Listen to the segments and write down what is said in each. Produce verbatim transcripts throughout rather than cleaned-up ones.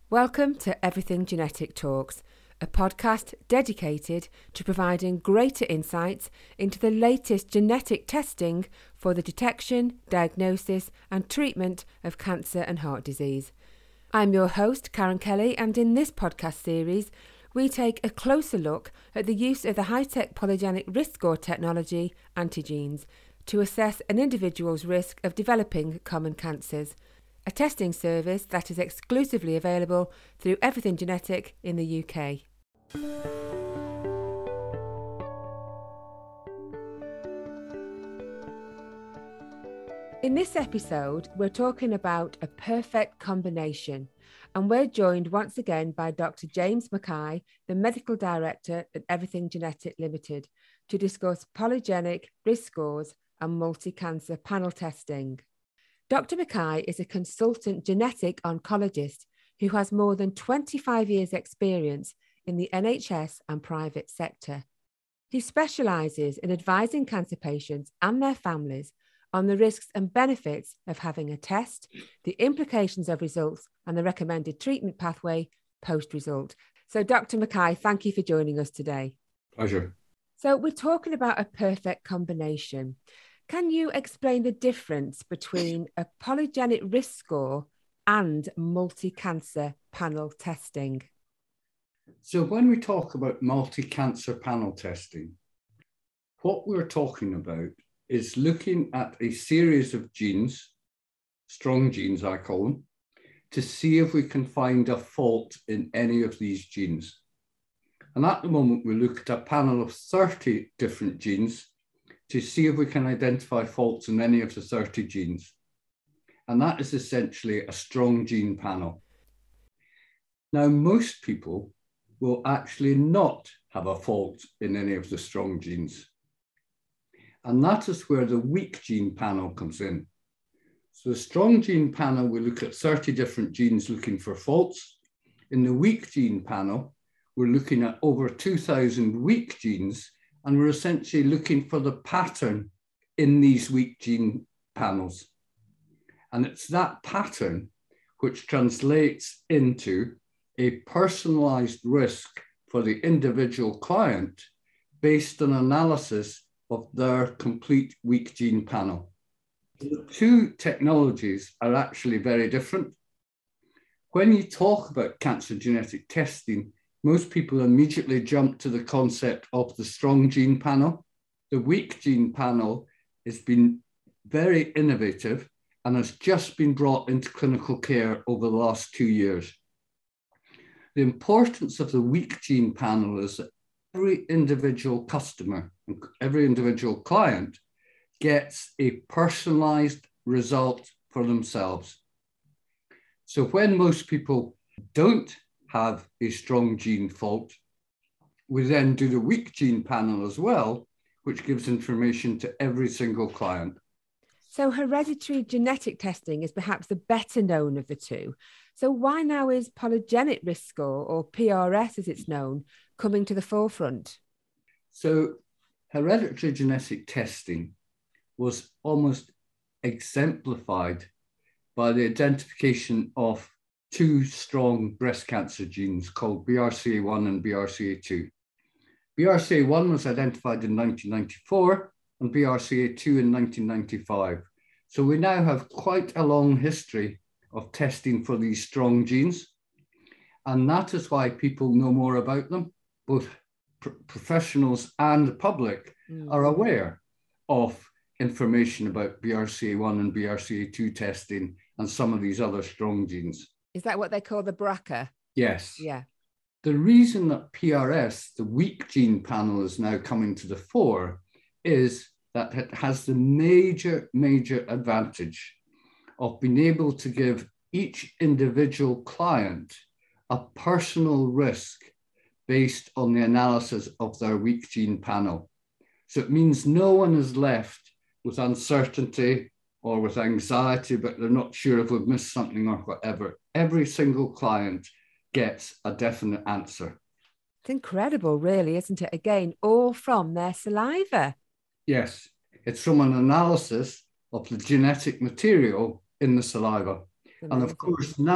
Welcome to Everything Genetic Talks, a podcast dedicated to providing greater insights into the latest genetic testing for the detection, diagnosis and treatment of cancer and heart disease. I'm your host, Karen Kelly, and in this podcast series, we take a closer look at the use of the high-tech polygenic risk score technology, antigenes, to assess an individual's risk of developing common cancers. A testing service that is exclusively available through Everything Genetic in the U K. In this episode, we're talking about a perfect combination, and we're joined once again by Doctor James Mackay, the Medical Director at Everything Genetic Limited, to discuss polygenic risk scores and multi-cancer panel testing. Doctor Mackay is a consultant genetic oncologist who has more than twenty-five years' experience in the N H S and private sector. He specialises in advising cancer patients and their families on the risks and benefits of having a test, the implications of results, and the recommended treatment pathway post-result. So, Doctor Mackay, thank you for joining us today. Pleasure. So, we're talking about a perfect combination. Can you explain the difference between a polygenic risk score and multi-cancer panel testing? So when we talk about multi-cancer panel testing, what we're talking about is looking at a series of genes, strong genes I call them, to see if we can find a fault in any of these genes. And at the moment, we look at a panel of thirty different genes to see if we can identify faults in any of the thirty genes. And that is essentially a strong gene panel. Now, most people will actually not have a fault in any of the strong genes. And that is where the weak gene panel comes in. So the strong gene panel, we look at thirty different genes looking for faults. In the weak gene panel, we're looking at over two thousand weak genes, and we're essentially looking for the pattern in these weak gene panels. And it's that pattern which translates into a personalized risk for the individual client based on analysis of their complete weak gene panel. The two technologies are actually very different. When you talk about cancer genetic testing, most people immediately jump to the concept of the strong gene panel. The weak gene panel has been very innovative and has just been brought into clinical care over the last two years. The importance of the weak gene panel is that every individual customer, every individual client gets a personalized result for themselves. So when most people don't have a strong gene fault, we then do the weak gene panel as well, which gives information to every single client. So hereditary genetic testing is perhaps the better known of the two. So why now is polygenic risk score, or P R S as it's known, coming to the forefront? So hereditary genetic testing was almost exemplified by the identification of two strong breast cancer genes called B R C A one and B R C A two. B R C A one was identified in nineteen ninety-four and B R C A two in nineteen ninety-five. So we now have quite a long history of testing for these strong genes. And that is why people know more about them. Both pr- professionals and the public mm. are aware of information about B R C A one and B R C A two testing and some of these other strong genes. Is that what they call the B R C A? Yes. Yeah. The reason that P R S, the weak gene panel, is now coming to the fore is that it has the major, major advantage of being able to give each individual client a personal risk based on the analysis of their weak gene panel. So it means no one is left with uncertainty or with anxiety, but they're not sure if we've missed something or whatever. Every single client gets a definite answer. It's incredible, really, isn't it? Again, all from their saliva. Yes, it's from an analysis of the genetic material in the saliva. Amazing. And of course, now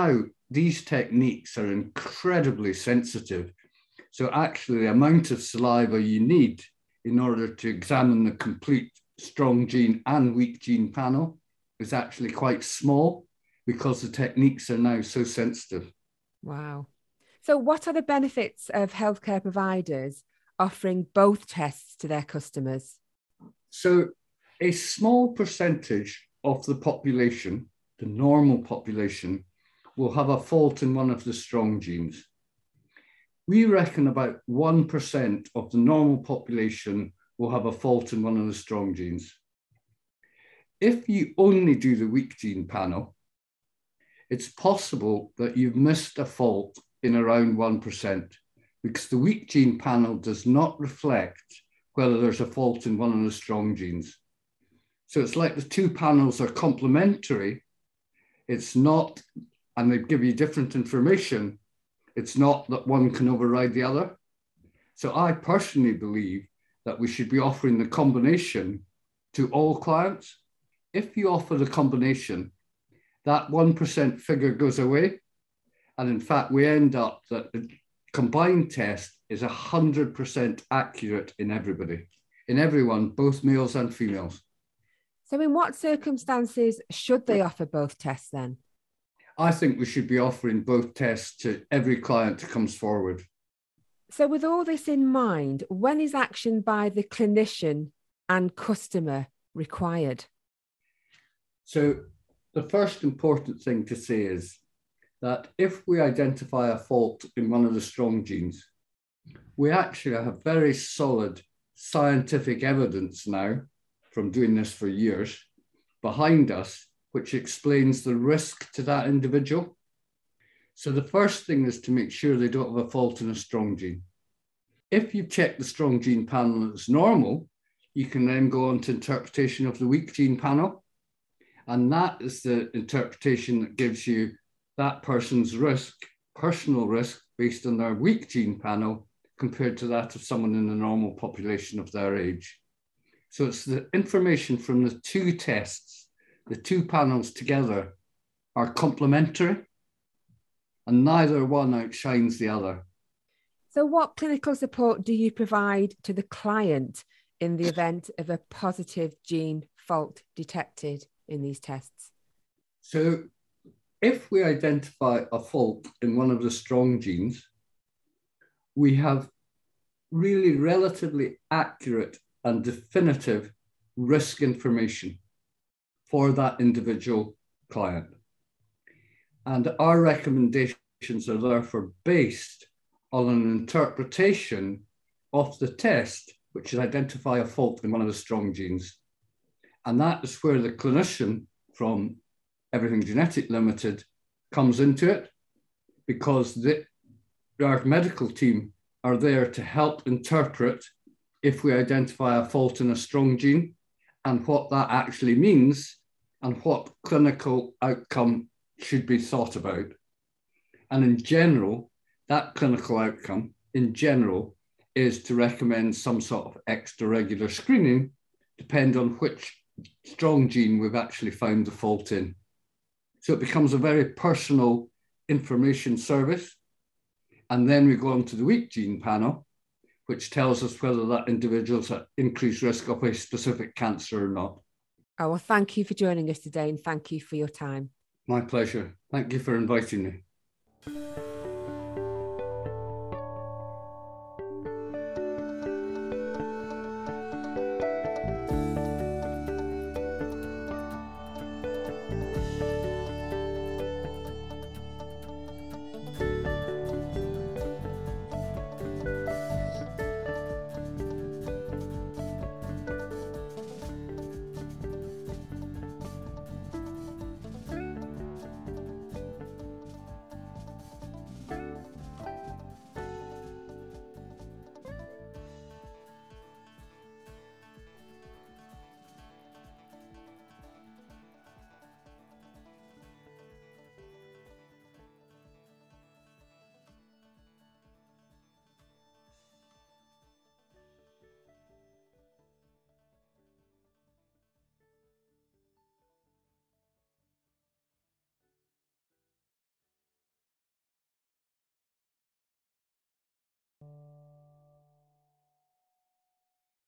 these techniques are incredibly sensitive. So actually the amount of saliva you need in order to examine the complete strong gene and weak gene panel is actually quite small because the techniques are now so sensitive. Wow. So what are the benefits of healthcare providers offering both tests to their customers? So a small percentage of the population, the normal population, will have a fault in one of the strong genes. We reckon about one percent of the normal population will have a fault in one of the strong genes. If you only do the weak gene panel, it's possible that you've missed a fault in around one percent because the weak gene panel does not reflect whether there's a fault in one of the strong genes. So it's like the two panels are complementary. It's not, and they give you different information. It's not that one can override the other. So I personally believe that we should be offering the combination to all clients. If you offer the combination, that one percent figure goes away. And in fact, we end up that the combined test is one hundred percent accurate in everybody, in everyone, both males and females. So in what circumstances should they offer both tests then? I think we should be offering both tests to every client that comes forward. So with all this in mind, when is action by the clinician and customer required? So the first important thing to say is that if we identify a fault in one of the strong genes, we actually have very solid scientific evidence now from doing this for years behind us, which explains the risk to that individual. So the first thing is to make sure they don't have a fault in a strong gene. If you check the strong gene panel and it's normal, you can then go on to interpretation of the weak gene panel. And that is the interpretation that gives you that person's risk, personal risk, based on their weak gene panel compared to that of someone in the normal population of their age. So it's the information from the two tests, the two panels together are complementary and neither one outshines the other. So what clinical support do you provide to the client in the event of a positive gene fault detected in these tests? So if we identify a fault in one of the strong genes, we have really relatively accurate and definitive risk information for that individual client. And our recommendations are therefore based on an interpretation of the test, which is identify a fault in one of the strong genes. And that is where the clinician from Everything Genetic Limited comes into it, because the, our medical team are there to help interpret if we identify a fault in a strong gene and what that actually means and what clinical outcome should be thought about. And in general, that clinical outcome in general is to recommend some sort of extra regular screening, depending on which strong gene we've actually found the fault in. So it becomes a very personal information service. And then we go on to the weak gene panel, which tells us whether that individual's at increased risk of a specific cancer or not. Oh, well, thank you for joining us today and thank you for your time. My pleasure. Thank you for inviting me.